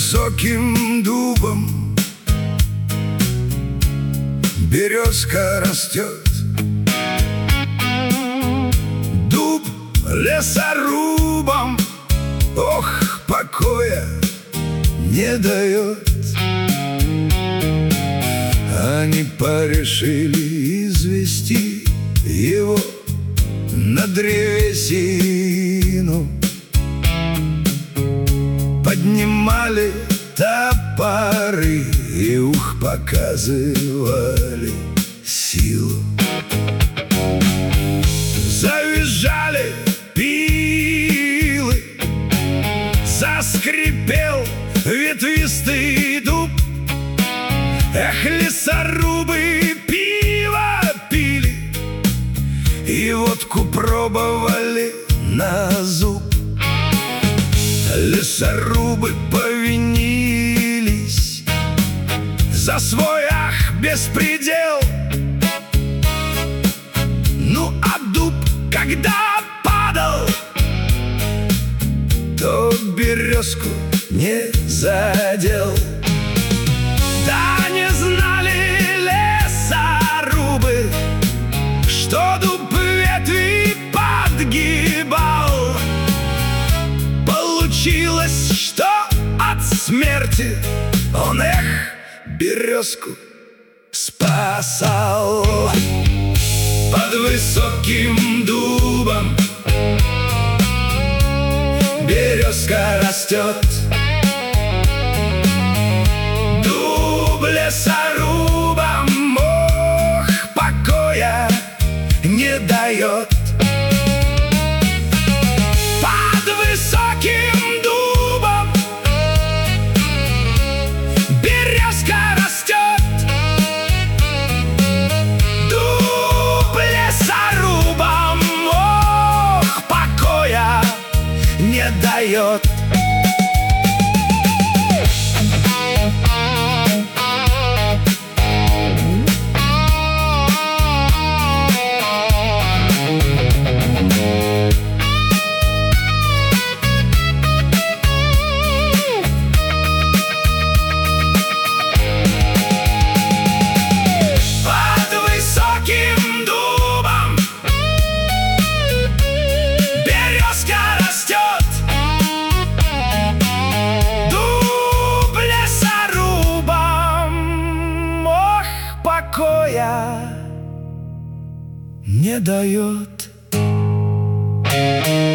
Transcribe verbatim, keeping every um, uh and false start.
высоким дубом березка растет. Дуб лесорубам, ох, покоя не дает. Они порешили извести его на древесину. Поднимали топоры и ух, показывали силу. Завизжали пилы, заскрипел ветвистый дуб. Эх, лесорубы пиво пили и водку пробовали на зуб. Лесорубы повинились за свой, ах, беспредел. Ну, а дуб, когда падал, то березку не задел. Да не знали лесорубы, что дуб ветви подгибал. Получилось, что от смерти он, эх, березку спасал. Под высоким дубом березка растет. Дуб лесорубам, ох, покоя не дает. Под высоким дубом березка растет. Дуб лесорубам, ох, покоя не дает. Покоя не дает.